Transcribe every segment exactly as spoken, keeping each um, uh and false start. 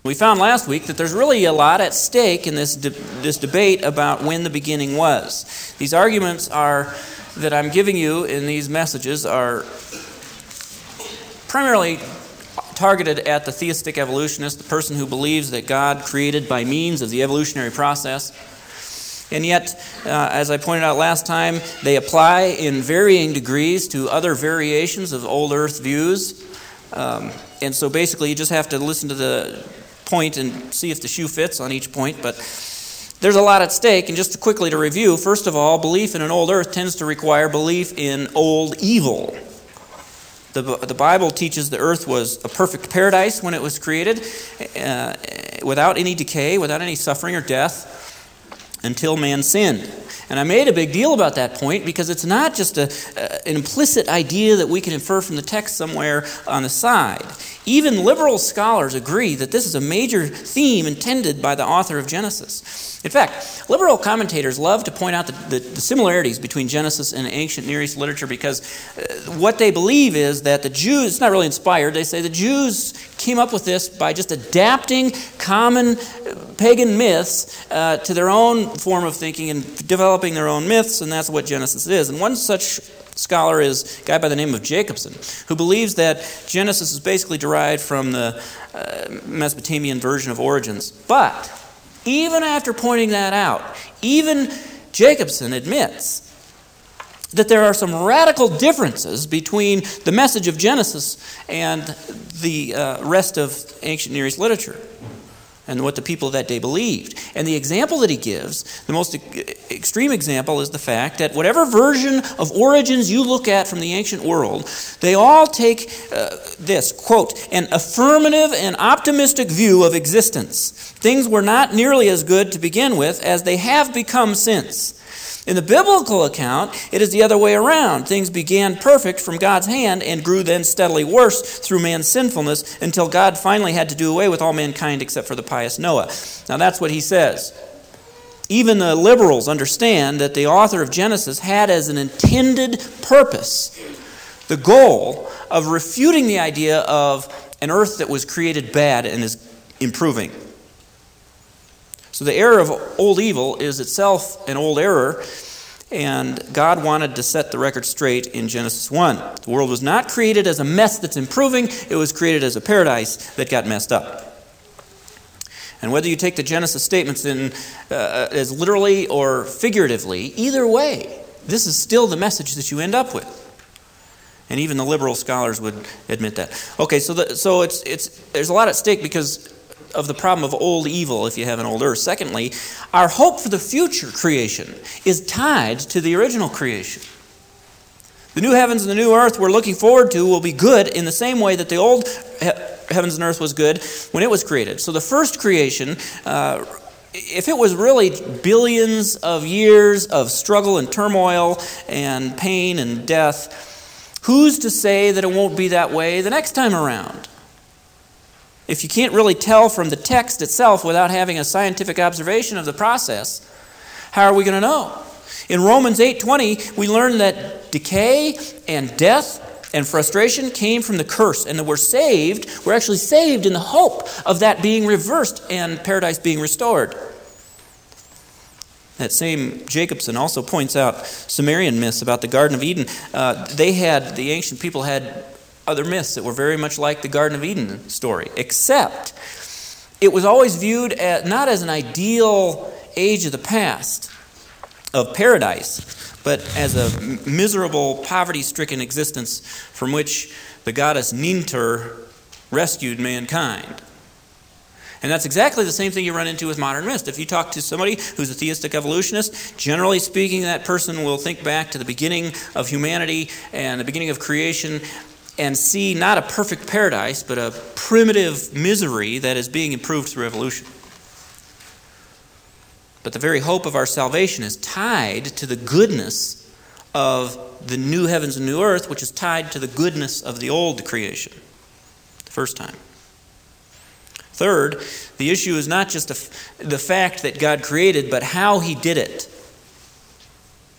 We found last week that there's really a lot at stake in this de- this debate about when the beginning was. These arguments are that I'm giving you in these messages are primarily targeted at the theistic evolutionist, the person who believes that God created by means of the evolutionary process. And yet, uh, as I pointed out last time, they apply in varying degrees to other variations of old earth views. Um, and so basically you just have to listen to the point and see if the shoe fits on each point. But there's a lot at stake. And just quickly to review, first of all, belief in an old earth tends to require belief in old evil. The, the Bible teaches the earth was a perfect paradise when it was created, uh, without any decay, without any suffering or death, until man sinned. And I made a big deal about that point because it's not just a, uh, an implicit idea that we can infer from the text somewhere on the side. Even liberal scholars agree that this is a major theme intended by the author of Genesis. In fact, liberal commentators love to point out the, the, the similarities between Genesis and ancient Near East literature because uh, what they believe is that the Jews, it's not really inspired, they say the Jews came up with this by just adapting common pagan myths uh, to their own form of thinking and developing their own myths, and that's what Genesis is. And one such scholar is a guy by the name of Jacobson, who believes that Genesis is basically derived from the uh, Mesopotamian version of Origins. But even after pointing that out, even Jacobson admits that there are some radical differences between the message of Genesis and the uh, rest of ancient Near East literature and what the people of that day believed. And the example that he gives, the most extreme example, is the fact that whatever version of origins you look at from the ancient world, they all take uh, this, quote, an affirmative and optimistic view of existence. Things were not nearly as good to begin with as they have become since. In the biblical account, it is the other way around. Things began perfect from God's hand and grew then steadily worse through man's sinfulness until God finally had to do away with all mankind except for the pious Noah. Now that's what he says. Even the liberals understand that the author of Genesis had as an intended purpose the goal of refuting the idea of an earth that was created bad and is improving. So the error of old evil is itself an old error, and God wanted to set the record straight in Genesis one. The world was not created as a mess that's improving, it was created as a paradise that got messed up. And whether you take the Genesis statements in uh, as literally or figuratively, either way, this is still the message that you end up with. And even the liberal scholars would admit that. Okay, so the, so it's it's there's a lot at stake because of the problem of old evil if you have an old earth. Secondly, our hope for the future creation is tied to the original creation. The new heavens and the new earth we're looking forward to will be good in the same way that the old he- heavens and earth was good when it was created. So the first creation, uh, if it was really billions of years of struggle and turmoil and pain and death, who's to say that it won't be that way the next time around? If you can't really tell from the text itself without having a scientific observation of the process, how are we going to know? In Romans eight twenty, we learn that decay and death and frustration came from the curse, and that we're saved, we're actually saved in the hope of that being reversed and paradise being restored. That same Jacobson also points out Sumerian myths about the Garden of Eden. Uh, they had, the ancient people had other myths that were very much like the Garden of Eden story, except it was always viewed as, not as an ideal age of the past of paradise, but as a miserable, poverty-stricken existence from which the goddess Nintur rescued mankind. And that's exactly the same thing you run into with modern myths. If you talk to somebody who's a theistic evolutionist, generally speaking, that person will think back to the beginning of humanity and the beginning of creation and see not a perfect paradise, but a primitive misery that is being improved through evolution. But the very hope of our salvation is tied to the goodness of the new heavens and new earth, which is tied to the goodness of the old creation, the first time. Third, the issue is not just the fact that God created, but how he did it.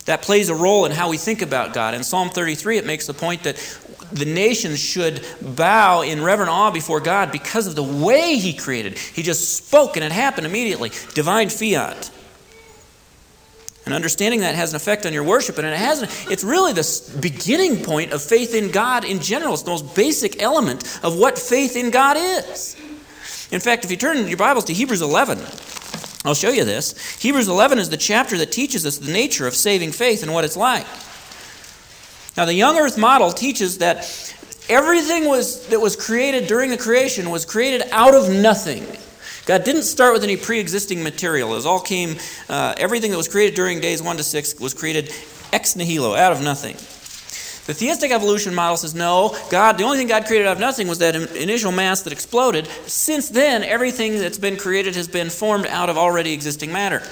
That plays a role in how we think about God. In Psalm thirty-three, it makes the point that the nations should bow in reverent awe before God because of the way He created. He just spoke and it happened immediately. Divine fiat. And understanding that has an effect on your worship, and it has, it's really the beginning point of faith in God in general. It's the most basic element of what faith in God is. In fact, if you turn your Bibles to Hebrews eleven, I'll show you this. Hebrews eleven is the chapter that teaches us the nature of saving faith and what it's like. Now, the young earth model teaches that everything was that was created during the creation was created out of nothing. God didn't start with any pre-existing material. It all came, uh, everything that was created during days one to six was created ex nihilo, out of nothing. The theistic evolution model says, no, God, the only thing God created out of nothing was that initial mass that exploded. Since then, everything that's been created has been formed out of already existing matter.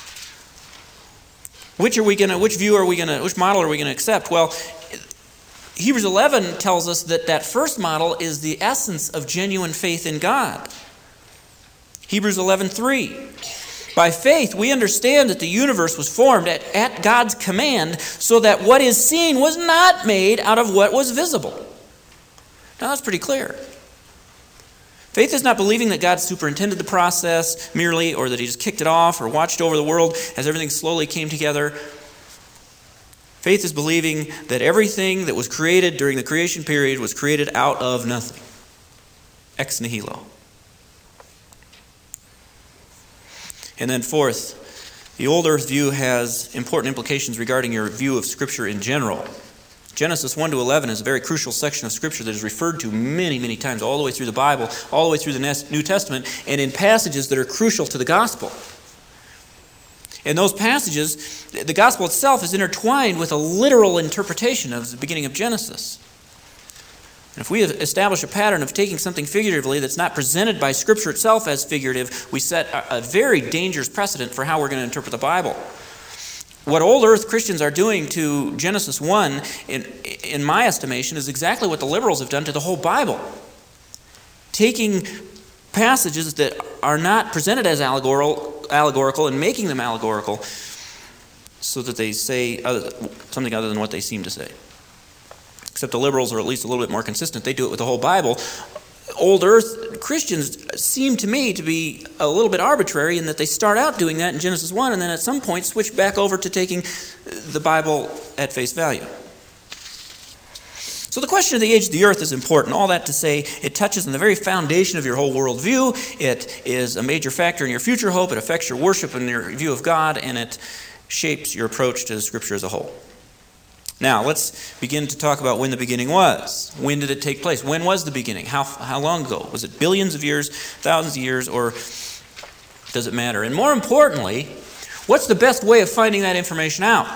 Which are we going to, which view are we going to, which model are we going to accept? Well, Hebrews eleven tells us that that first model is the essence of genuine faith in God. Hebrews eleven three. By faith, we understand that the universe was formed at, at God's command so that what is seen was not made out of what was visible. Now, that's pretty clear. Faith is not believing that God superintended the process merely, or that He just kicked it off or watched over the world as everything slowly came together. Faith is believing that everything that was created during the creation period was created out of nothing. Ex nihilo. And then fourth, the old earth view has important implications regarding your view of Scripture in general. Genesis one to eleven is a very crucial section of Scripture that is referred to many, many times, all the way through the Bible, all the way through the New Testament, and in passages that are crucial to the gospel. In those passages, the gospel itself is intertwined with a literal interpretation of the beginning of Genesis. And if we establish a pattern of taking something figuratively that's not presented by Scripture itself as figurative, we set a very dangerous precedent for how we're going to interpret the Bible. What old earth Christians are doing to Genesis one, in, in my estimation, is exactly what the liberals have done to the whole Bible. Taking passages that are not presented as allegorical, allegorical and making them allegorical so that they say other, something other than what they seem to say. Except the liberals are at least a little bit more consistent. They do it with the whole Bible. Old earth Christians seem to me to be a little bit arbitrary in that they start out doing that in Genesis one and then at some point switch back over to taking the Bible at face value. So the question of the age of the earth is important. All that to say, it touches on the very foundation of your whole worldview. It is a major factor in your future hope. It affects your worship and your view of God, and it shapes your approach to Scripture as a whole. Now, let's begin to talk about when the beginning was. When did it take place? When was the beginning? How, how long ago? Was it billions of years, thousands of years, or does it matter? And more importantly, what's the best way of finding that information out?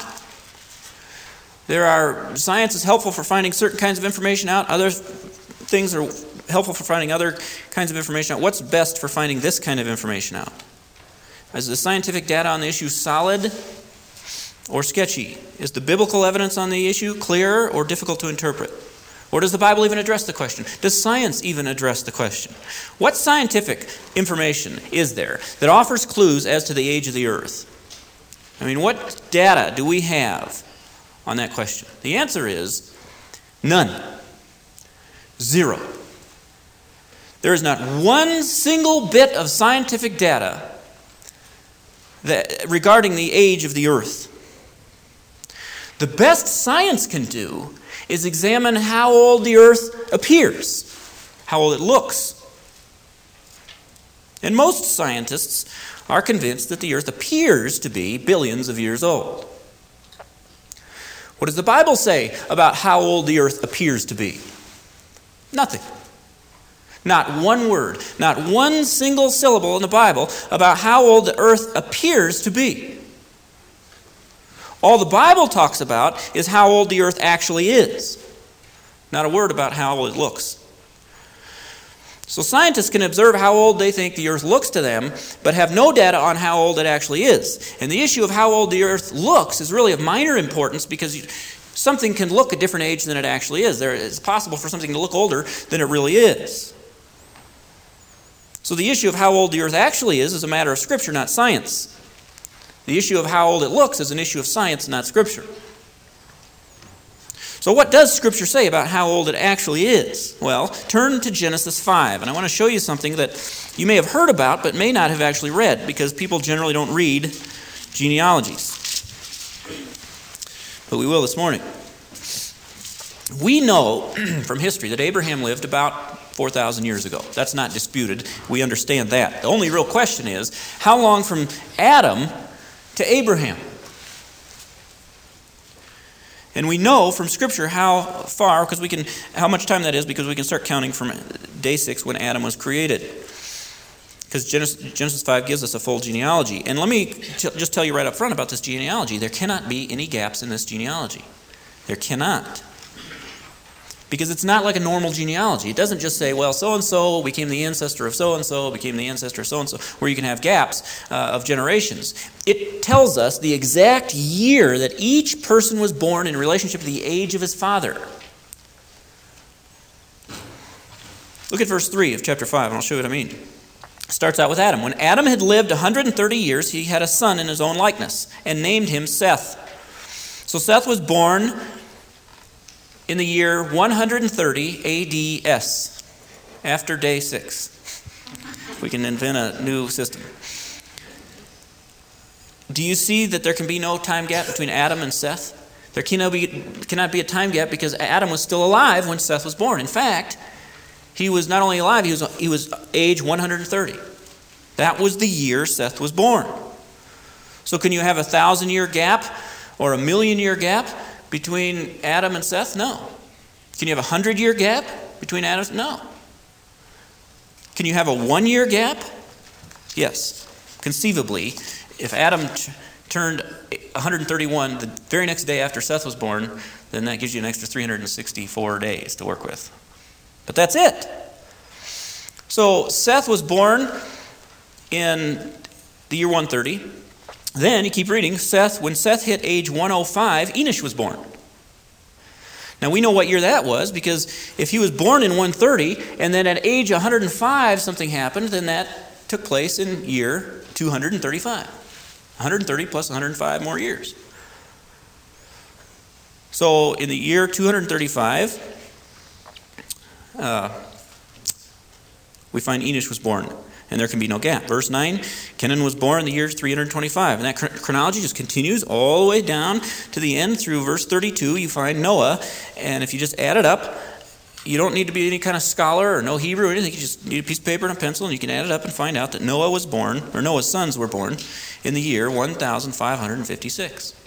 There are, science is helpful for finding certain kinds of information out. Other things are helpful for finding other kinds of information out. What's best for finding this kind of information out? Is the scientific data on the issue solid or sketchy? Is the biblical evidence on the issue clear or difficult to interpret? Or does the Bible even address the question? Does science even address the question? What scientific information is there that offers clues as to the age of the earth? I mean, what data do we have on that question? The answer is none. Zero. There is not one single bit of scientific data that, regarding the age of the earth. The best science can do is examine how old the earth appears, how old it looks. And most scientists are convinced that the earth appears to be billions of years old. What does the Bible say about how old the earth appears to be? Nothing. Not one word, not one single syllable in the Bible about how old the earth appears to be. All the Bible talks about is how old the earth actually is. Not a word about how old it looks. So scientists can observe how old they think the earth looks to them, but have no data on how old it actually is. And the issue of how old the earth looks is really of minor importance because something can look a different age than it actually is. There, it's possible for something to look older than it really is. So the issue of how old the earth actually is is a matter of Scripture, not science. The issue of how old it looks is an issue of science, not Scripture. So what does Scripture say about how old it actually is? Well, turn to Genesis five, and I want to show you something that you may have heard about but may not have actually read, because people generally don't read genealogies. But we will this morning. We know from history that Abraham lived about four thousand years ago. That's not disputed. We understand that. The only real question is, how long from Adam to Abraham? And we know from Scripture how far, because we can, how much time that is, because we can start counting from day six when Adam was created. Because Genesis, Genesis five gives us a full genealogy. And let me t- just tell you right up front about this genealogy. There cannot be any gaps in this genealogy. There cannot. Because it's not like a normal genealogy. It doesn't just say, well, so-and-so became the ancestor of so-and-so, became the ancestor of so-and-so, where you can have gaps uh, of generations. It tells us the exact year that each person was born in relationship to the age of his father. Look at verse three of chapter five, and I'll show you what I mean. It starts out with Adam. When Adam had lived one hundred thirty years, he had a son in his own likeness, and named him Seth. So Seth was born in the year one hundred thirty A D S, after day six. We can invent a new system. Do you see that there can be no time gap between Adam and Seth? There cannot be, cannot be a time gap because Adam was still alive when Seth was born. In fact, he was not only alive, he was, he was age one hundred thirty. That was the year Seth was born. So can you have a thousand-year gap or a million-year gap between Adam and Seth? No. Can you have a hundred-year gap between Adam and no. Can you have a one-year gap? Yes. Conceivably, if Adam t- turned one hundred thirty-one the very next day after Seth was born, then that gives you an extra three hundred sixty-four days to work with. But that's it. So Seth was born in the year one hundred thirty. Then, you keep reading, Seth, when Seth hit age one hundred five, Enosh was born. Now, we know what year that was, because if he was born in one hundred thirty, and then at age one hundred five something happened, then that took place in year two hundred thirty-five. one hundred thirty plus one hundred five more years. So, in the year two hundred thirty-five, uh, we find Enosh was born. And there can be no gap. Verse nine, Kenan was born in the year three hundred twenty-five. And that chronology just continues all the way down to the end through verse thirty-two. You find Noah. And if you just add it up, you don't need to be any kind of scholar or know Hebrew or anything. You just need a piece of paper and a pencil, and you can add it up and find out that Noah was born, or Noah's sons were born, in the year one thousand five hundred fifty-six.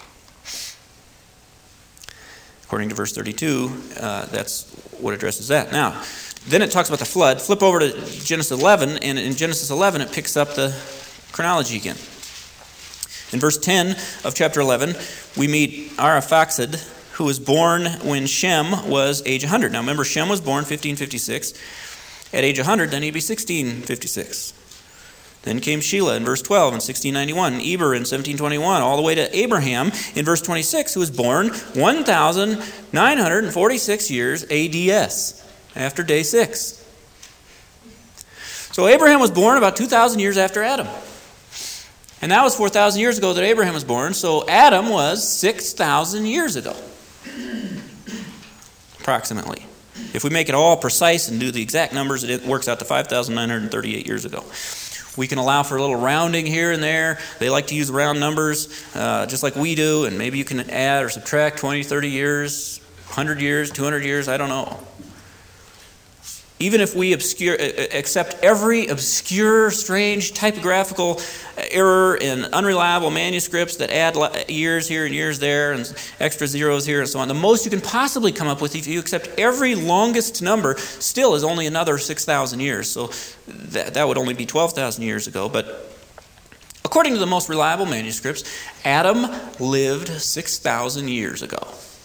According to verse thirty-two, uh, that's what addresses that. Now, then it talks about the flood. Flip over to Genesis eleven, and in Genesis eleven it picks up the chronology again. In verse ten of chapter eleven, we meet Arphaxad, who was born when Shem was age one hundred. Now remember, Shem was born fifteen fifty-six. At age one hundred, then he'd be sixteen fifty-six. Then came Shelah in verse twelve in sixteen ninety-one, and Eber in seventeen twenty-one, all the way to Abraham in verse twenty-six, who was born one thousand nine hundred forty-six years A D S, after day six. So Abraham was born about two thousand years after Adam. And that was four thousand years ago that Abraham was born, so Adam was six thousand years ago, approximately. If we make it all precise and do the exact numbers, it works out to five thousand nine hundred thirty-eight years ago. We can allow for a little rounding here and there. They like to use round numbers, uh, just like we do, and maybe you can add or subtract twenty, thirty years, one hundred years, two hundred years, I don't know. Even if we obscure, accept every obscure, strange typographical error in unreliable manuscripts that add years here and years there and extra zeros here and so on, the most you can possibly come up with, if you accept every longest number, still is only another six thousand years. So that, that would only be twelve thousand years ago. But according to the most reliable manuscripts, Adam lived six thousand years ago.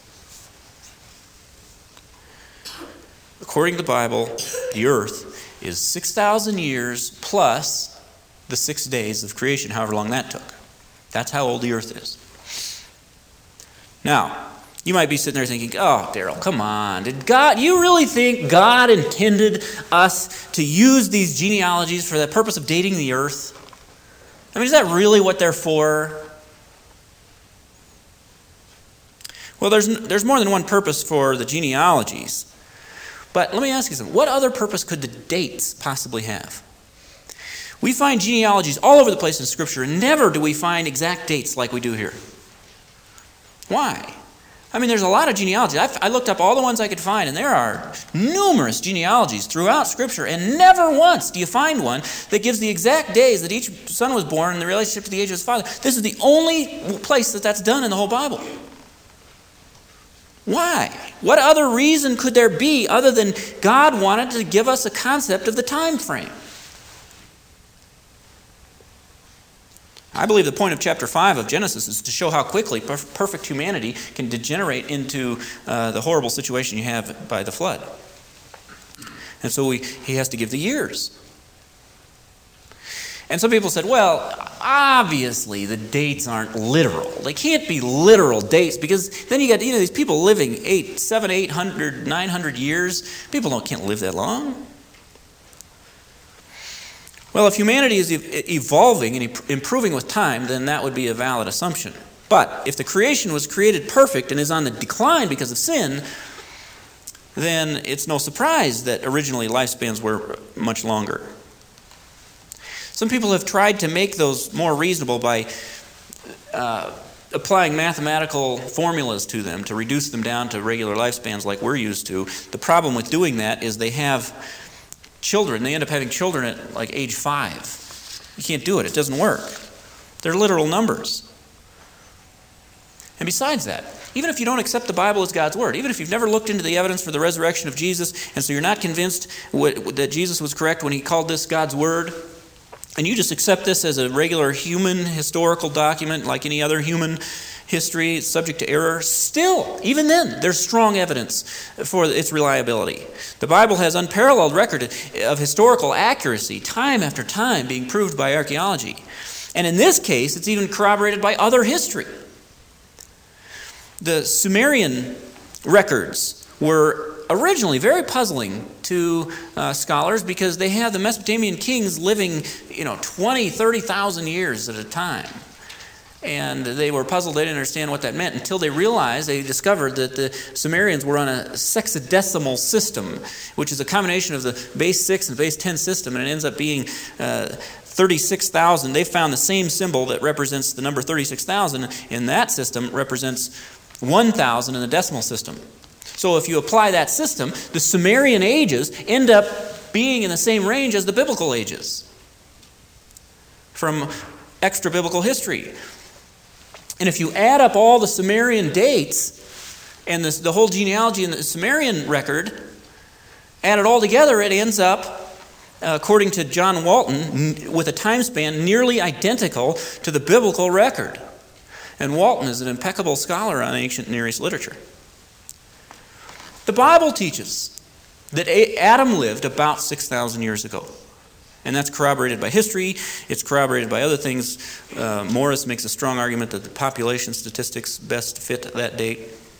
According to the Bible, the earth is six thousand years plus the six days of creation, however long that took. That's how old the earth is. Now, you might be sitting there thinking, oh, Daryl, come on. Did God, you really think God intended us to use these genealogies for the purpose of dating the earth? I mean, is that really what they're for? Well, there's, there's more than one purpose for the genealogies. But let me ask you something. What other purpose could the dates possibly have? We find genealogies all over the place in Scripture, and never do we find exact dates like we do here. Why? I mean, there's a lot of genealogies. I've, I looked up all the ones I could find, and there are numerous genealogies throughout Scripture, and never once do you find one that gives the exact days that each son was born and the relationship to the age of his father. This is the only place that that's done in the whole Bible. Why? What other reason could there be other than God wanted to give us a concept of the time frame? I believe the point of chapter five of Genesis is to show how quickly perf- perfect humanity can degenerate into uh, the horrible situation you have by the flood. And so we, he has to give the years. And some people said, well, obviously the dates aren't literal. They can't be literal dates because then you got you know these people living eight, seven, eight hundred, nine hundred years. People don't can't live that long. Well, if humanity is evolving and improving with time, then that would be a valid assumption. But if the creation was created perfect and is on the decline because of sin, then it's no surprise that originally lifespans were much longer. Some people have tried to make those more reasonable by uh, applying mathematical formulas to them to reduce them down to regular lifespans like we're used to. The problem with doing that is they have children. They end up having children at like age five. You can't do it. It doesn't work. They're literal numbers. And besides that, even if you don't accept the Bible as God's Word, even if you've never looked into the evidence for the resurrection of Jesus, and so you're not convinced that Jesus was correct when he called this God's Word, and you just accept this as a regular human historical document like any other human history, it's subject to error, still, even then, there's strong evidence for its reliability. The Bible has unparalleled record of historical accuracy, time after time being proved by archaeology. And in this case, it's even corroborated by other history. The Sumerian records were originally very puzzling to uh, scholars because they have the Mesopotamian kings living, you know, twenty, thirty thousand years at a time. And they were puzzled. They didn't understand what that meant until they realized, they discovered that the Sumerians were on a sexadecimal system, which is a combination of the base six and base ten system, and it ends up being uh, thirty-six thousand. They found the same symbol that represents the number thirty-six thousand in that system represents one thousand in the decimal system. So if you apply that system, the Sumerian ages end up being in the same range as the biblical ages from extra-biblical history. And if you add up all the Sumerian dates and this, the whole genealogy in the Sumerian record, add it all together, it ends up, uh, according to John Walton, with a time span nearly identical to the biblical record. And Walton is an impeccable scholar on ancient Near East literature. The Bible teaches that Adam lived about six thousand years ago. And that's corroborated by history. It's corroborated by other things. Uh, Morris makes a strong argument that the population statistics best fit that date.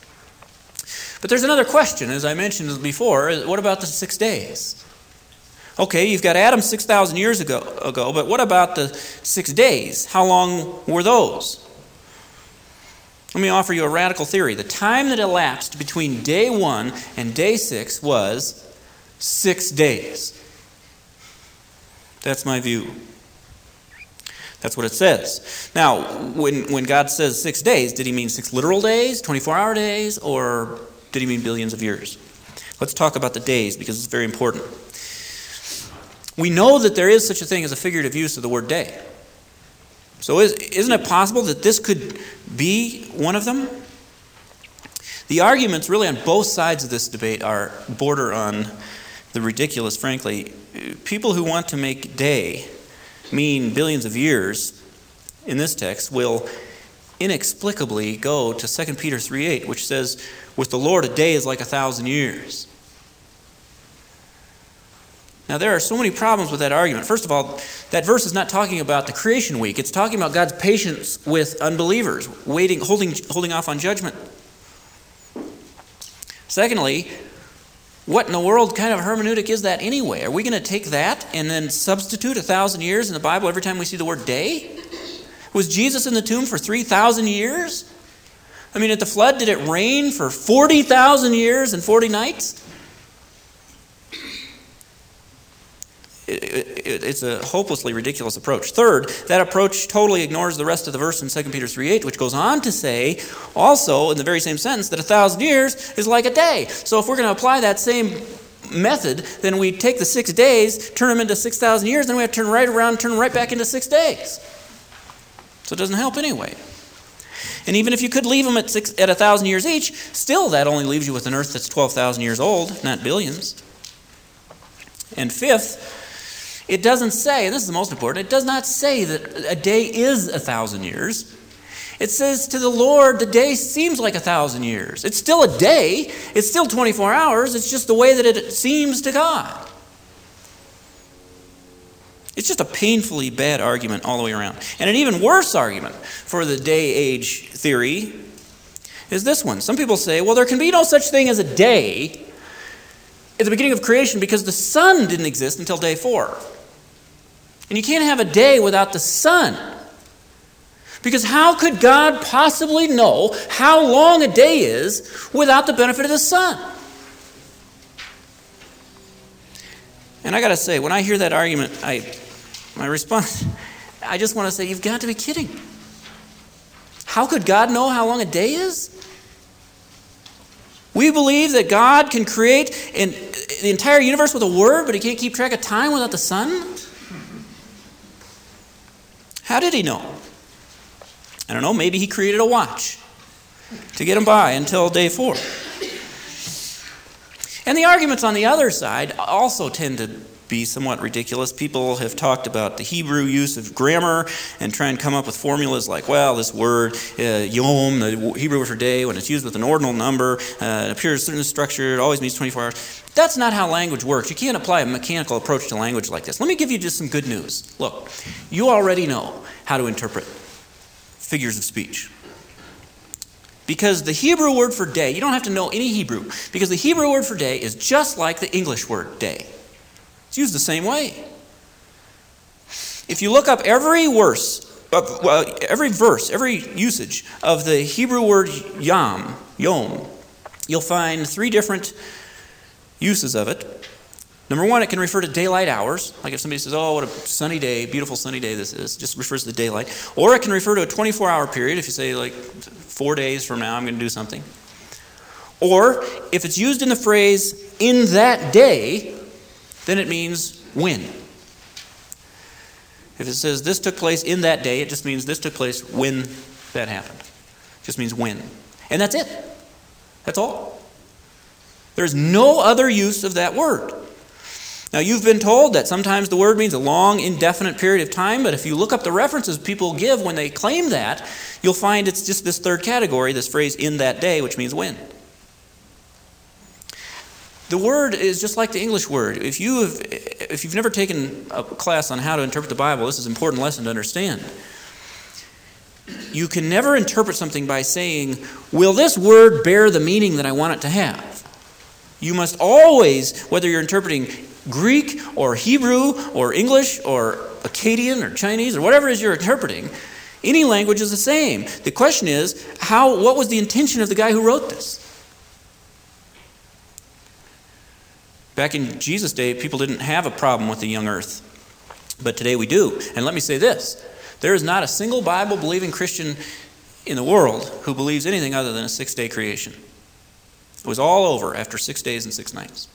But there's another question, as I mentioned before. What about the six days? Okay, you've got Adam six thousand years ago, ago, but what about the six days? How long were those? Let me offer you a radical theory. The time that elapsed between day one and day six was six days. That's my view. That's what it says. Now, when, when God says six days, did he mean six literal days, twenty-four hour days, or did he mean billions of years? Let's talk about the days because it's very important. We know that there is such a thing as a figurative use of the word day. So is, isn't it possible that this could be one of them? The arguments really on both sides of this debate are border on the ridiculous, frankly. People who want to make day mean billions of years in this text will inexplicably go to Second Peter three eight, which says, with the Lord a day is like a thousand years. Now, there are so many problems with that argument. First of all, that verse is not talking about the creation week. It's talking about God's patience with unbelievers, waiting, holding, holding off on judgment. Secondly, what in the world kind of hermeneutic is that anyway? Are we going to take that and then substitute a thousand years in the Bible every time we see the word day? Was Jesus in the tomb for three thousand years? I mean, at the flood, did it rain for forty thousand years and forty nights? It, it, it's a hopelessly ridiculous approach. Third, that approach totally ignores the rest of the verse in Second Peter three eight, which goes on to say, also in the very same sentence, that a thousand years is like a day. So if we're going to apply that same method, then we take the six days, turn them into six thousand years, then we have to turn right around and turn them right back into six days. So it doesn't help anyway. And even if you could leave them at six at a thousand years each, still that only leaves you with an earth that's twelve thousand years old, not billions. And fifth, it doesn't say, and this is the most important, it does not say that a day is a thousand years. It says to the Lord, the day seems like a thousand years. It's still a day. It's still twenty-four hours. It's just the way that it seems to God. It's just a painfully bad argument all the way around. And an even worse argument for the day-age theory is this one. Some people say, well, there can be no such thing as a day at the beginning of creation because the sun didn't exist until day four. And you can't have a day without the sun. Because how could God possibly know how long a day is without the benefit of the sun? And I got to say, when I hear that argument, I, my response, I just want to say, you've got to be kidding. How could God know how long a day is? We believe that God can create an, the entire universe with a word, but he can't keep track of time without the sun? How did he know? I don't know, maybe he created a watch to get him by until day four. And the arguments on the other side also tend to be somewhat ridiculous. People have talked about the Hebrew use of grammar and try and come up with formulas like, well, this word, uh, yom, the Hebrew word for day, when it's used with an ordinal number, uh, it appears in a structure, it always means twenty-four hours. That's not how language works. You can't apply a mechanical approach to language like this. Let me give you just some good news. Look, you already know how to interpret figures of speech. Because the Hebrew word for day, you don't have to know any Hebrew, because the Hebrew word for day is just like the English word day. It's used the same way. If you look up every verse, uh, well, every verse, every usage of the Hebrew word yom, yom, you'll find three different uses of it. Number one, it can refer to daylight hours. Like if somebody says, oh, what a sunny day, beautiful sunny day this is, it just refers to the daylight. Or it can refer to a twenty-four hour period. If you say, like, four days from now, I'm going to do something. Or if it's used in the phrase, in that day, then it means when. If it says this took place in that day, it just means this took place when that happened. It just means when. And that's it. That's all. There's no other use of that word. Now, you've been told that sometimes the word means a long, indefinite period of time, but if you look up the references people give when they claim that, you'll find it's just this third category, this phrase, in that day, which means when. The word is just like the English word. If, you have, if you've never taken a class on how to interpret the Bible, this is an important lesson to understand. You can never interpret something by saying, will this word bear the meaning that I want it to have? You must always, whether you're interpreting Greek or Hebrew or English or Akkadian or Chinese or whatever it is you're interpreting, any language is the same. The question is, how? What was the intention of the guy who wrote this? Back in Jesus' day, people didn't have a problem with the young earth. But today we do. And let me say this. There is not a single Bible-believing Christian in the world who believes anything other than a six-day creation. It was all over after six days and six nights.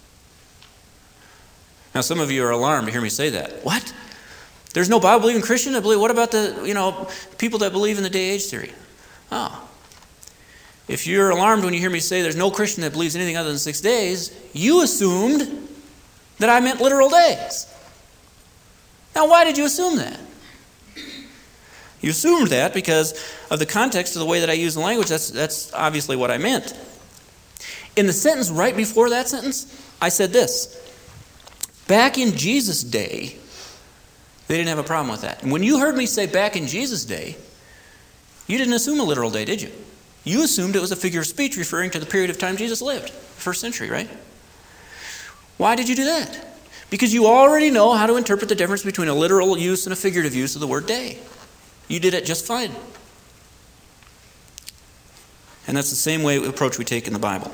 Now, some of you are alarmed to hear me say that. What? There's no Bible-believing Christian that believe? What about the, you know, people that believe in the day-age theory? Oh. If you're alarmed when you hear me say there's no Christian that believes anything other than six days, you assumed that I meant literal days. Now, why did you assume that? You assumed that because of the context of the way that I use the language. That's, that's obviously what I meant. In the sentence right before that sentence, I said this. Back in Jesus' day, they didn't have a problem with that. And when you heard me say back in Jesus' day, you didn't assume a literal day, did you? You assumed it was a figure of speech referring to the period of time Jesus lived, first century, right? Why did you do that? Because you already know how to interpret the difference between a literal use and a figurative use of the word day. You did it just fine. And that's the same way approach we take in the Bible.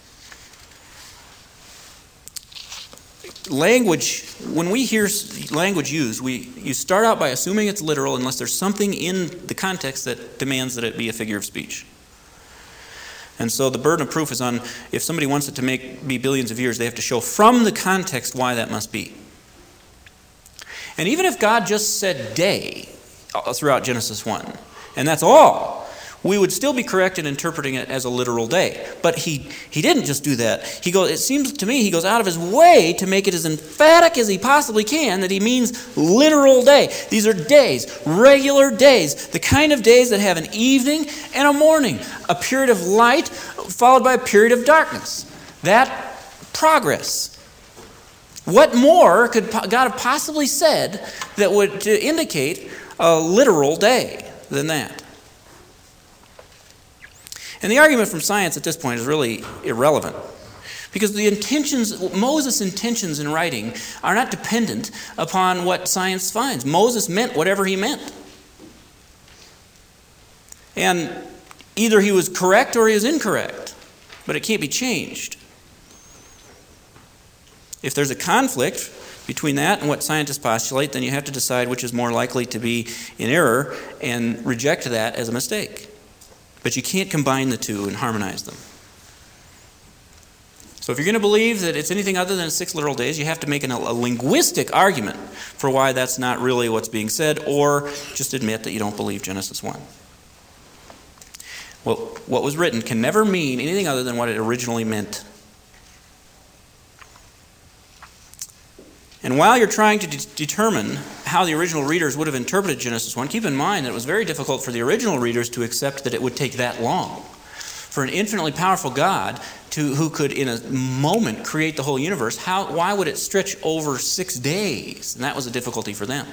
Language, when we hear language used, we you start out by assuming it's literal unless there's something in the context that demands that it be a figure of speech. And so the burden of proof is on, if somebody wants it to make be billions of years, they have to show from the context why that must be. And even if God just said day throughout Genesis one, and that's all, we would still be correct in interpreting it as a literal day. But he, he didn't just do that. He goes, it seems to me he goes out of his way to make it as emphatic as he possibly can that he means literal day. These are days, regular days, the kind of days that have an evening and a morning, a period of light followed by a period of darkness. That progress. What more could God have possibly said that would to indicate a literal day than that? And the argument from science at this point is really irrelevant, because the intentions, Moses' intentions in writing are not dependent upon what science finds. Moses meant whatever he meant. And either he was correct or he was incorrect, but it can't be changed. If there's a conflict between that and what scientists postulate, then you have to decide which is more likely to be in error and reject that as a mistake. But you can't combine the two and harmonize them. So if you're going to believe that it's anything other than six literal days, you have to make an, a linguistic argument for why that's not really what's being said, or just admit that you don't believe Genesis one. Well, what was written can never mean anything other than what it originally meant. And while you're trying to de- determine how the original readers would have interpreted Genesis one, keep in mind that it was very difficult for the original readers to accept that it would take that long. For an infinitely powerful God to, who could in a moment create the whole universe, how, why would it stretch over six days? And that was a difficulty for them.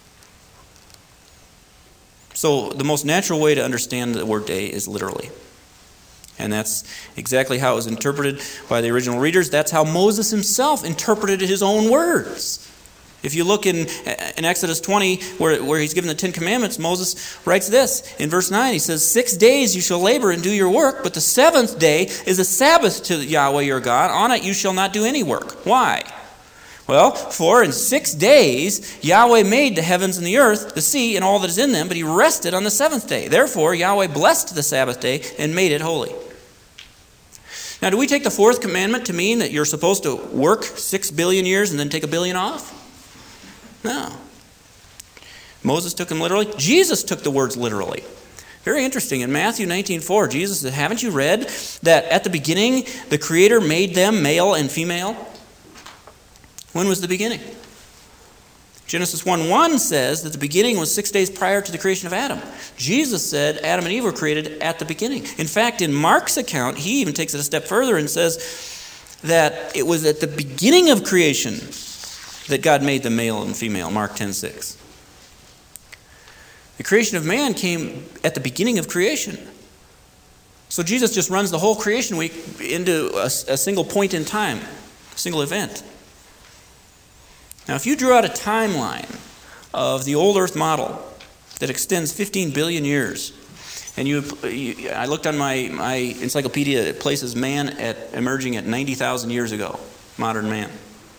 So the most natural way to understand the word day is literally. And that's exactly how it was interpreted by the original readers. That's how Moses himself interpreted his own words. If you look in, in Exodus twenty, where, where he's given the Ten Commandments, Moses writes this in verse nine. He says, Six days you shall labor and do your work, but the seventh day is a Sabbath to Yahweh your God. On it you shall not do any work. Why? Well, for in six days Yahweh made the heavens and the earth, the sea, and all that is in them, but he rested on the seventh day. Therefore Yahweh blessed the Sabbath day and made it holy. Now, do we take the fourth commandment to mean that you're supposed to work six billion years and then take a billion off? No. Moses took them literally. Jesus took the words literally. Very interesting. In Matthew nineteen four, Jesus said, haven't you read that at the beginning the Creator made them male and female? When was the beginning? Genesis one one says that the beginning was six days prior to the creation of Adam. Jesus said Adam and Eve were created at the beginning. In fact, in Mark's account, he even takes it a step further and says that it was at the beginning of creation that God made them male and female, Mark ten six. The creation of man came at the beginning of creation. So Jesus just runs the whole creation week into a, a single point in time, a single event. Now, if you drew out a timeline of the old Earth model that extends fifteen billion years, and you, you I looked on my, my encyclopedia, it places man at emerging at ninety thousand years ago, modern man.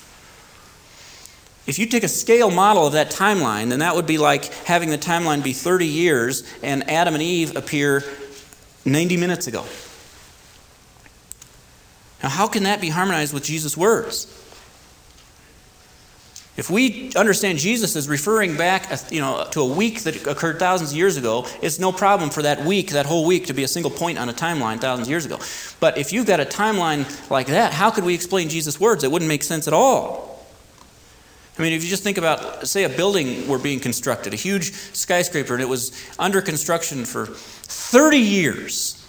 If you take a scale model of that timeline, then that would be like having the timeline be thirty years and Adam and Eve appear ninety minutes ago. Now, how can that be harmonized with Jesus' words? If we understand Jesus as referring back you know, to a week that occurred thousands of years ago, it's no problem for that week, that whole week, to be a single point on a timeline thousands of years ago. But if you've got a timeline like that, how could we explain Jesus' words? It wouldn't make sense at all. I mean, if you just think about, say, a building were being constructed, a huge skyscraper, and it was under construction for thirty years.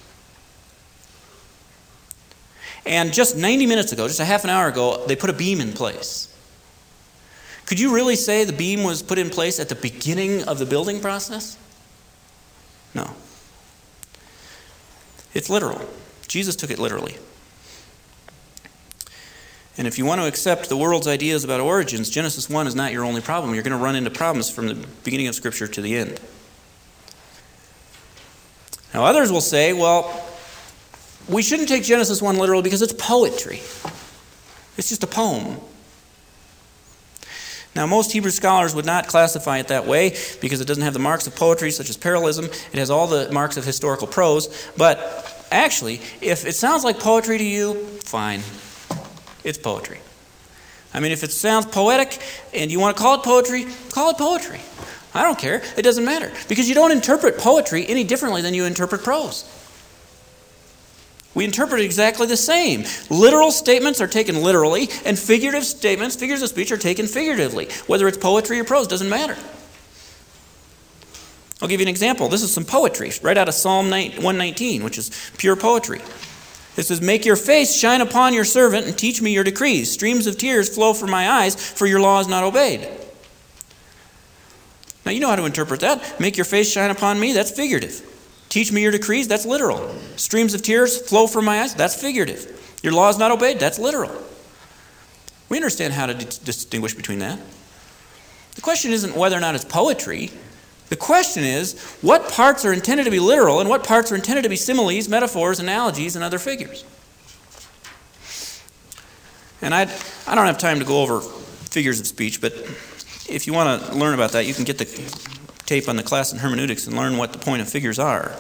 And just ninety minutes ago, just a half an hour ago, they put a beam in place. Could you really say the beam was put in place at the beginning of the building process? No. It's literal. Jesus took it literally. And if you want to accept the world's ideas about origins, Genesis one is not your only problem. You're going to run into problems from the beginning of Scripture to the end. Now, others will say, well, we shouldn't take Genesis one literally because it's poetry. It's just a poem. Now, most Hebrew scholars would not classify it that way because it doesn't have the marks of poetry, such as parallelism. It has all the marks of historical prose. But actually, if it sounds like poetry to you, fine. It's poetry. I mean, if it sounds poetic and you want to call it poetry, call it poetry. I don't care. It doesn't matter. Because you don't interpret poetry any differently than you interpret prose. We interpret it exactly the same. Literal statements are taken literally, and figurative statements, figures of speech, are taken figuratively. Whether it's poetry or prose, doesn't matter. I'll give you an example. This is some poetry, right out of Psalm one nineteen, which is pure poetry. It says, "Make your face shine upon your servant, and teach me your decrees. Streams of tears flow from my eyes, for your law is not obeyed." Now, you know how to interpret that. Make your face shine upon me, that's figurative. Teach me your decrees, that's literal. Streams of tears flow from my eyes, that's figurative. Your law is not obeyed, that's literal. We understand how to d- distinguish between that. The question isn't whether or not it's poetry. The question is, what parts are intended to be literal and what parts are intended to be similes, metaphors, analogies, and other figures? And I I don't have time to go over figures of speech, but if you want to learn about that, you can get the tape on the class in hermeneutics and learn what the point of figures are.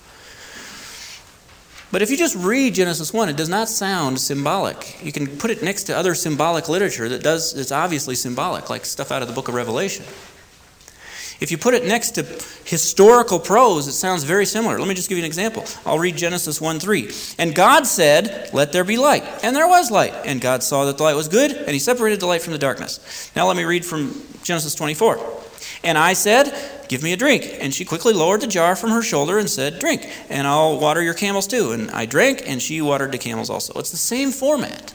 But if you just read Genesis one, it does not sound symbolic. You can put it next to other symbolic literature that does it's obviously symbolic, like stuff out of the book of Revelation. If you put it next to historical prose, it sounds very similar. Let me just give you an example. I'll read Genesis one three. "And God said, let there be light. And there was light. And God saw that the light was good, and he separated the light from the darkness." Now let me read from Genesis twenty-four. "And I said, give me a drink. And she quickly lowered the jar from her shoulder and said, drink, and I'll water your camels too. And I drank, and she watered the camels also." It's the same format.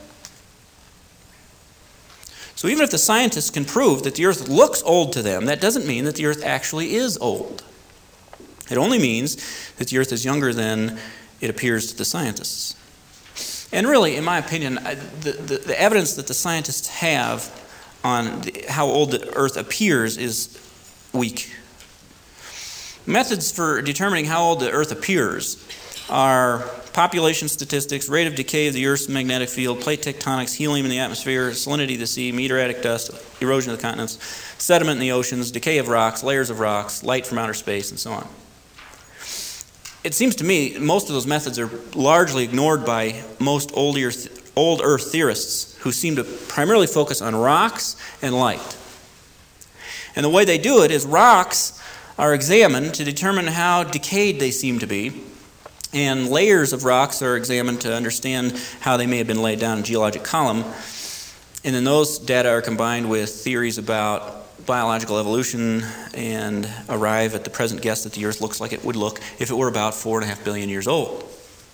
So even if the scientists can prove that the earth looks old to them, that doesn't mean that the earth actually is old. It only means that the earth is younger than it appears to the scientists. And really, in my opinion, the, the, the evidence that the scientists have on the, how old the earth appears is weak. Methods for determining how old the earth appears are population statistics, rate of decay of the Earth's magnetic field, plate tectonics, helium in the atmosphere, salinity of the sea, meteoritic dust, erosion of the continents, sediment in the oceans, decay of rocks, layers of rocks, light from outer space, and so on. It seems to me most of those methods are largely ignored by most old Earth, old Earth theorists who seem to primarily focus on rocks and light. And the way they do it is rocks are examined to determine how decayed they seem to be, and layers of rocks are examined to understand how they may have been laid down in geologic column. And then those data are combined with theories about biological evolution and arrive at the present guess that the Earth looks like it would look if it were about four and a half billion years old.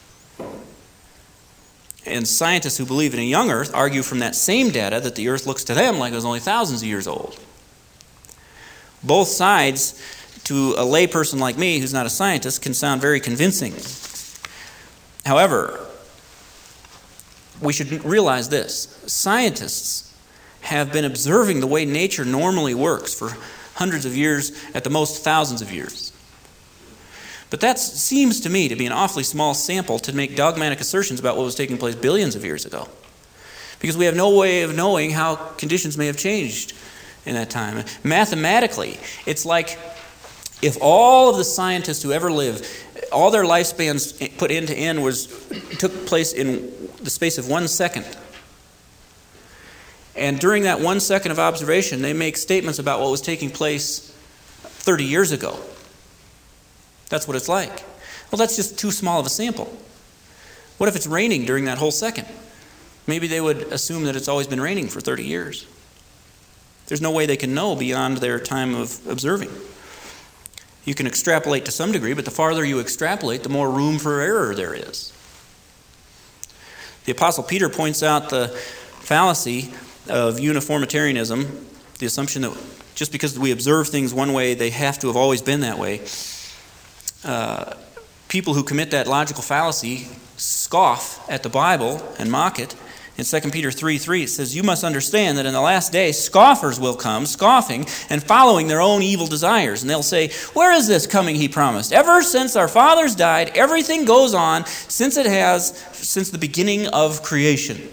And scientists who believe in a young Earth argue from that same data that the Earth looks to them like it was only thousands of years old. Both sides, to a layperson like me who's not a scientist, can sound very convincing. However, we should realize this. Scientists have been observing the way nature normally works for hundreds of years, at the most thousands of years. But that seems to me to be an awfully small sample to make dogmatic assertions about what was taking place billions of years ago. Because we have no way of knowing how conditions may have changed in that time. Mathematically, it's like if all of the scientists who ever lived, all their lifespans put end to end was took place in the space of one second. And during that one second of observation, they make statements about what was taking place thirty years ago. That's what it's like. Well, that's just too small of a sample. What if it's raining during that whole second? Maybe they would assume that it's always been raining for thirty years. There's no way they can know beyond their time of observing. You can extrapolate to some degree, but the farther you extrapolate, the more room for error there is. The Apostle Peter points out the fallacy of uniformitarianism, the assumption that just because we observe things one way, they have to have always been that way. Uh, people who commit that logical fallacy scoff at the Bible and mock it In Second Peter three three, it says, "You must understand that in the last day scoffers will come, scoffing and following their own evil desires. And they'll say, 'Where is this coming he promised? Ever since our fathers died, everything goes on since it has, since the beginning of creation.'"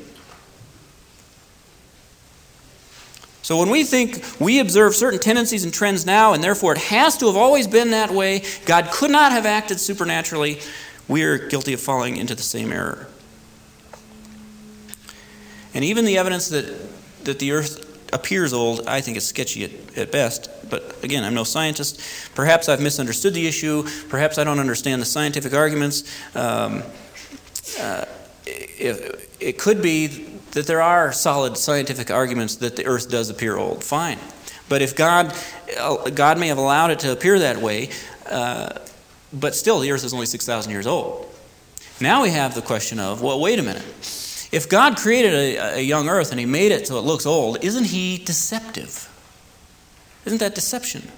So when we think we observe certain tendencies and trends now, and therefore it has to have always been that way, God could not have acted supernaturally, we are guilty of falling into the same error. And even the evidence that, that the earth appears old, I think is sketchy at, at best. But again, I'm no scientist. Perhaps I've misunderstood the issue. Perhaps I don't understand the scientific arguments. Um, uh, it, it could be that there are solid scientific arguments that the earth does appear old. Fine. But if God, God may have allowed it to appear that way, uh, but still the earth is only six thousand years old. Now we have the question of, well, wait a minute. If God created a, a young earth and he made it so it looks old, isn't he deceptive? Isn't that deception?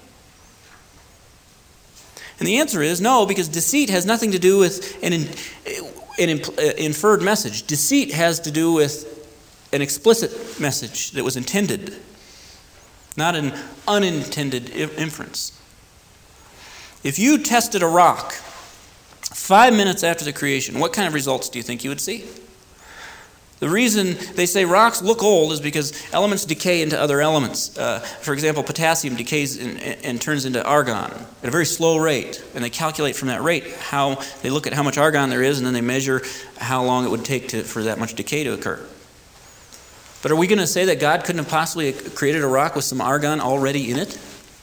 And the answer is no, because deceit has nothing to do with an, an inferred message. Deceit has to do with an explicit message that was intended, not an unintended inference. If you tested a rock five minutes after the creation, what kind of results do you think you would see? The reason they say rocks look old is because elements decay into other elements. Uh, for example, potassium decays in, and turns into argon at a very slow rate. And they calculate from that rate how they look at how much argon there is, and then they measure how long it would take to, for that much decay to occur. But are we going to say that God couldn't have possibly created a rock with some argon already in it?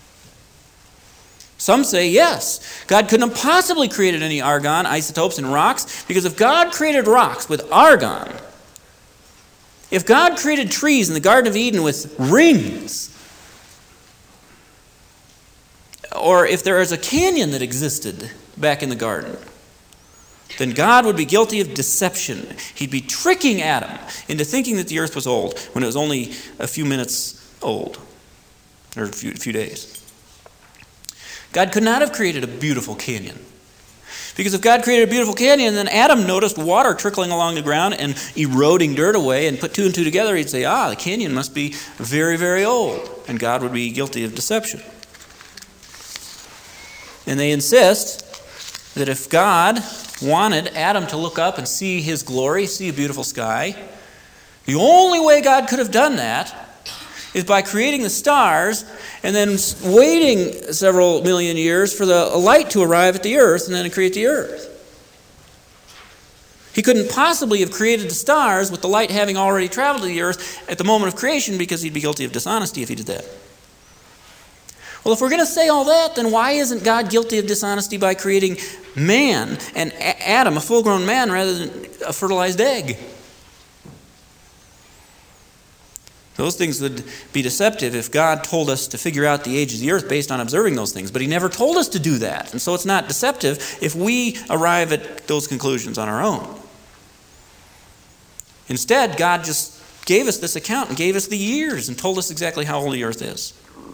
Some say yes. God couldn't have possibly created any argon isotopes in rocks, because if God created rocks with argon, if God created trees in the Garden of Eden with rings, or if there is a canyon that existed back in the garden, then God would be guilty of deception. He'd be tricking Adam into thinking that the earth was old when it was only a few minutes old, or a few, a few days. God could not have created a beautiful canyon. Because if God created a beautiful canyon, then Adam noticed water trickling along the ground and eroding dirt away, and put two and two together, he'd say, ah, the canyon must be very, very old. And God would be guilty of deception. And they insist that if God wanted Adam to look up and see his glory, see a beautiful sky, the only way God could have done that is by creating the stars and then waiting several million years for the light to arrive at the earth and then to create the earth. He couldn't possibly have created the stars with the light having already traveled to the earth at the moment of creation, because he'd be guilty of dishonesty if he did that. Well, if we're going to say all that, then why isn't God guilty of dishonesty by creating man and Adam, a full-grown man, rather than a fertilized egg? Those things would be deceptive if God told us to figure out the age of the earth based on observing those things. But he never told us to do that. And so it's not deceptive if we arrive at those conclusions on our own. Instead, God just gave us this account and gave us the years and told us exactly how old the earth is.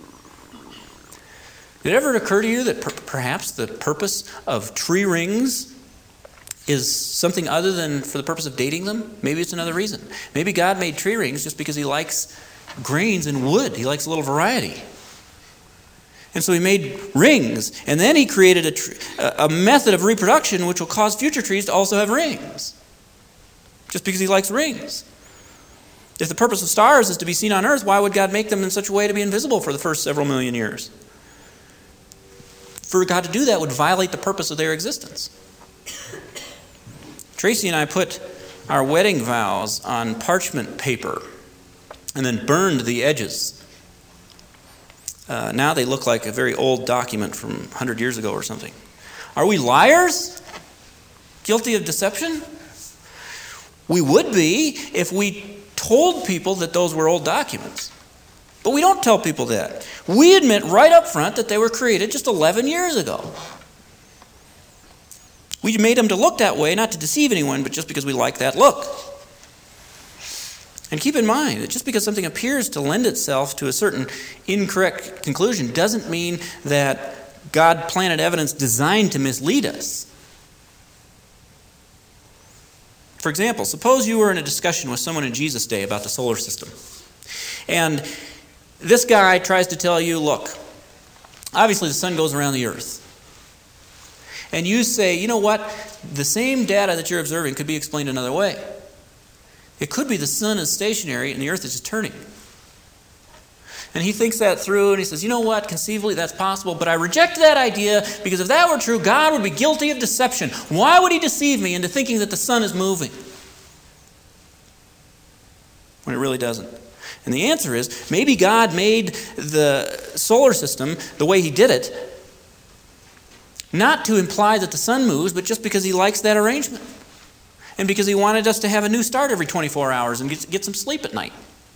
Did it ever occur to you that per- perhaps the purpose of tree rings is something other than for the purpose of dating them? Maybe it's another reason. Maybe God made tree rings just because he likes grains and wood. He likes a little variety. And so he made rings, and then he created a, tr- a method of reproduction which will cause future trees to also have rings, just because he likes rings. If the purpose of stars is to be seen on earth, why would God make them in such a way to be invisible for the first several million years? For God to do that would violate the purpose of their existence. Tracy and I put our wedding vows on parchment paper and then burned the edges. Uh, now they look like a very old document from one hundred years ago or something. Are we liars? Guilty of deception? We would be if we told people that those were old documents. But we don't tell people that. We admit right up front that they were created just eleven years ago. We made them to look that way, not to deceive anyone, but just because we like that look. And keep in mind that just because something appears to lend itself to a certain incorrect conclusion doesn't mean that God planted evidence designed to mislead us. For example, suppose you were in a discussion with someone in Jesus' day about the solar system. And this guy tries to tell you, look, obviously the sun goes around the earth. And you say, you know what? The same data that you're observing could be explained another way. It could be the sun is stationary and the earth is just turning. And he thinks that through and he says, you know what? Conceivably that's possible, but I reject that idea because if that were true, God would be guilty of deception. Why would he deceive me into thinking that the sun is moving when it really doesn't? And the answer is, maybe God made the solar system the way he did it, not to imply that the sun moves, but just because he likes that arrangement. And because he wanted us to have a new start every twenty-four hours and get, get some sleep at night.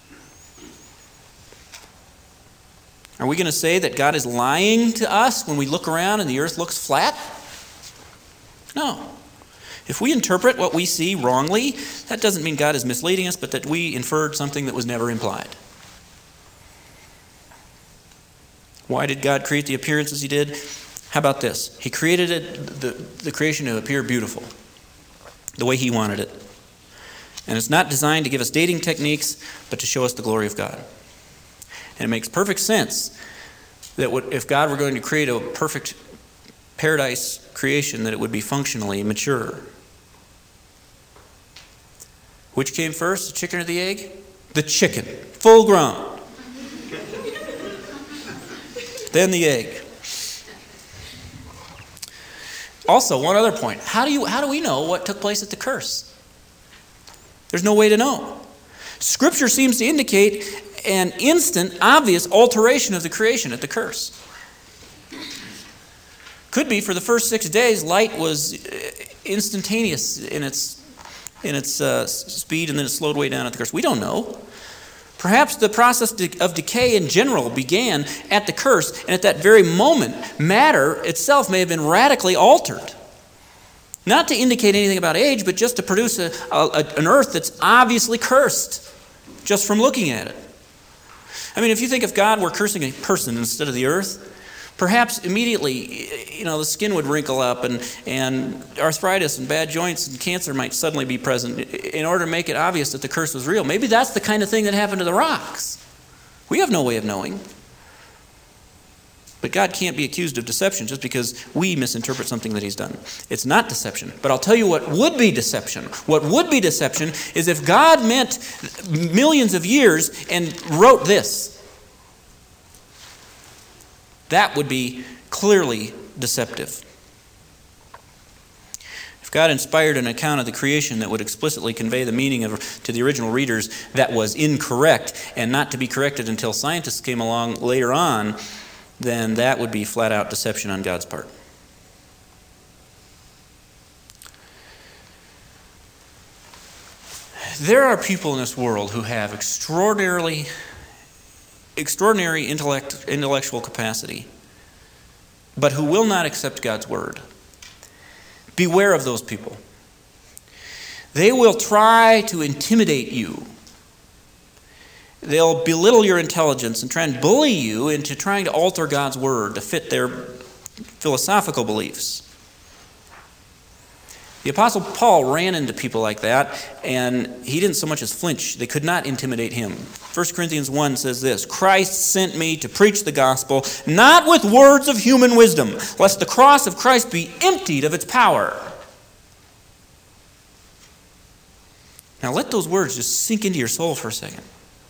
Are we going to say that God is lying to us when we look around and the earth looks flat? No. If we interpret what we see wrongly, that doesn't mean God is misleading us, but that we inferred something that was never implied. Why did God create the appearances he did? How about this? He created it, the, the creation to appear beautiful, the way he wanted it. And it's not designed to give us dating techniques, but to show us the glory of God. And it makes perfect sense that if God were going to create a perfect paradise creation, that it would be functionally mature. Which came first, the chicken or the egg? The chicken, full grown. Then the egg. Also, one other point. How do you how do we know what took place at the curse? There's no way to know. Scripture seems to indicate an instant, obvious alteration of the creation at the curse. Could be for the first six days, light was instantaneous in its in its uh, speed, and then it slowed way down at the curse. We don't know. Perhaps the process of decay in general began at the curse, and at that very moment, matter itself may have been radically altered. Not to indicate anything about age, but just to produce a, a, an earth that's obviously cursed, just from looking at it. I mean, if you think if God were cursing a person instead of the earth, perhaps immediately, you know, the skin would wrinkle up and, and arthritis and bad joints and cancer might suddenly be present in order to make it obvious that the curse was real. Maybe that's the kind of thing that happened to the rocks. We have no way of knowing. But God can't be accused of deception just because we misinterpret something that he's done. It's not deception. But I'll tell you what would be deception. What would be deception is if God meant millions of years and wrote this. That would be clearly deceptive. If God inspired an account of the creation that would explicitly convey the meaning of, to the original readers that was incorrect and not to be corrected until scientists came along later on, then that would be flat-out deception on God's part. There are people in this world who have extraordinarily extraordinary intellect, intellectual capacity, but who will not accept God's word. Beware of those people. They will try to intimidate you. They'll belittle your intelligence and try and bully you into trying to alter God's word to fit their philosophical beliefs. The Apostle Paul ran into people like that, and he didn't so much as flinch. They could not intimidate him. First Corinthians one says this, Christ sent me to preach the gospel, not with words of human wisdom, lest the cross of Christ be emptied of its power. Now let those words just sink into your soul for a second.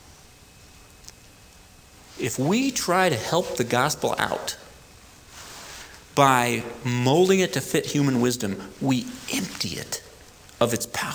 If we try to help the gospel out by molding it to fit human wisdom, we empty it of its power.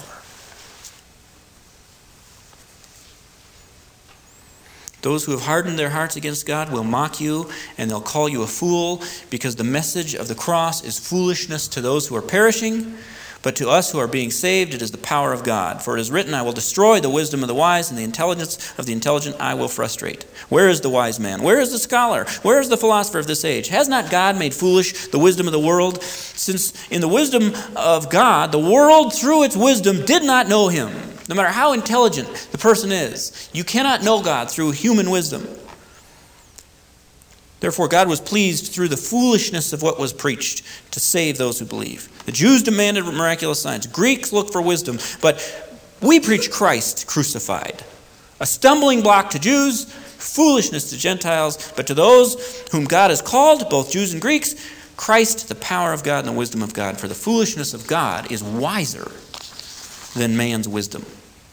Those who have hardened their hearts against God will mock you, and they'll call you a fool, because the message of the cross is foolishness to those who are perishing, but to us who are being saved, it is the power of God. For it is written, I will destroy the wisdom of the wise, and the intelligence of the intelligent I will frustrate. Where is the wise man? Where is the scholar? Where is the philosopher of this age? Has not God made foolish the wisdom of the world? Since in the wisdom of God, the world through its wisdom did not know him. No matter how intelligent the person is, you cannot know God through human wisdom. Therefore, God was pleased through the foolishness of what was preached to save those who believe. The Jews demanded miraculous signs. Greeks looked for wisdom. But we preach Christ crucified. A stumbling block to Jews, foolishness to Gentiles. But to those whom God has called, both Jews and Greeks, Christ, the power of God and the wisdom of God. For the foolishness of God is wiser than man's wisdom.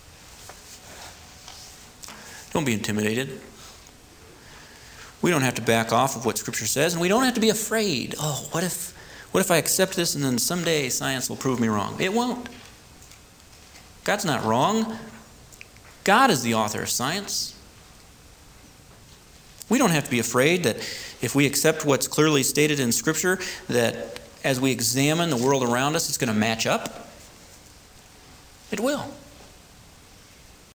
Don't be intimidated. We don't have to back off of what Scripture says, and we don't have to be afraid. Oh, what if, what if I accept this and then someday science will prove me wrong? It won't. God's not wrong. God is the author of science. We don't have to be afraid that if we accept what's clearly stated in Scripture, that as we examine the world around us, it's going to match up. It will.